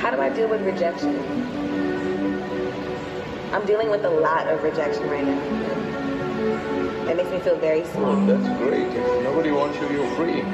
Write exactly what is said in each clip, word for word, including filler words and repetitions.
How do I deal with rejection? I'm dealing with a lot of rejection right now. It makes me feel very small. Well, that's great. If nobody wants you, you're free.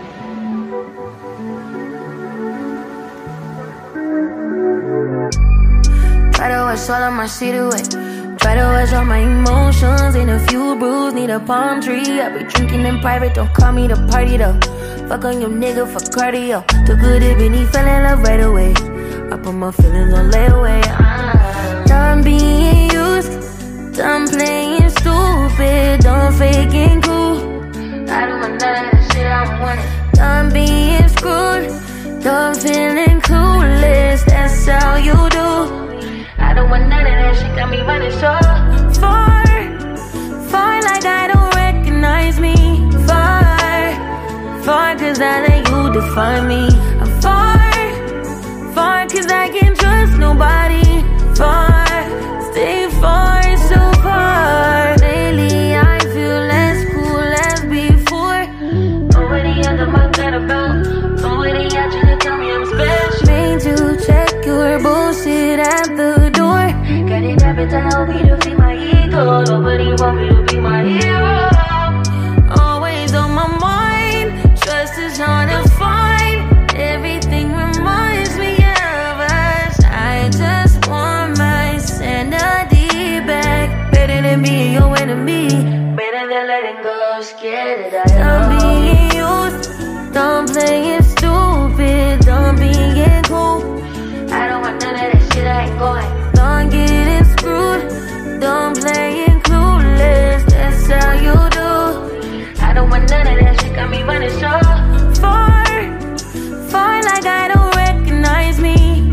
Try to wash all of my shit away. Try to wash all my emotions. Ain't a few brews, need a palm tree. I be drinking in private, don't call me to party though. Fuck on your nigga for cardio. Too good if he fell in love right away. I put my feelings on layaway. Ah. Done being used, done playing stupid, done faking cool. I don't want none of that shit, I don't want it. Done being screwed, done feeling clueless, that's how you do. I don't want none of that shit, got me running short. Far, far like I don't recognize me. Far, far cause I let you define me. I'm far, far cause I can't trust nobody. Far, stay far, so far. Lately I feel less cool as before. Nobody under my gut about. Nobody out you to tell me I'm special. Made you check your bullshit at the door. Got it happen to help me to feed my ego. Nobody want me to be my hero. Always on my mind. Trust is hard to find. Everything reminds me of us. I just want my sanity back. Better than being your enemy. Better than letting go. Scared that I Don't being used. Don't playing stupid. Don't being cool. I don't want none of that shit, I ain't going. Don't getting screwed. Don't playing clueless. That's how you do. I don't want none of that shit, got me running short. Far, far like I don't recognize me.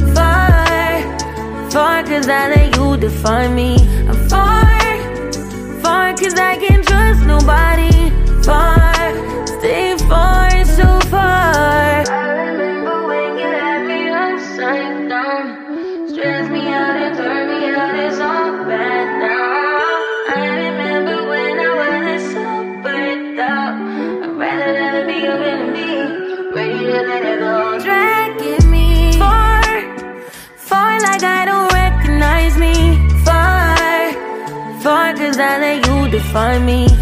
Far, far cause I let you define me. I'm far, far cause I can't trust nobody. Far, stay far, so far. I remember when you had me upside down. Stress me out and turn me out, it's all bad now. I remember when I wasn't sobered up. I'd rather never be your enemy. Ready to let it go. Dragging me far, far like I don't recognize me. Far, far cause I let you define me.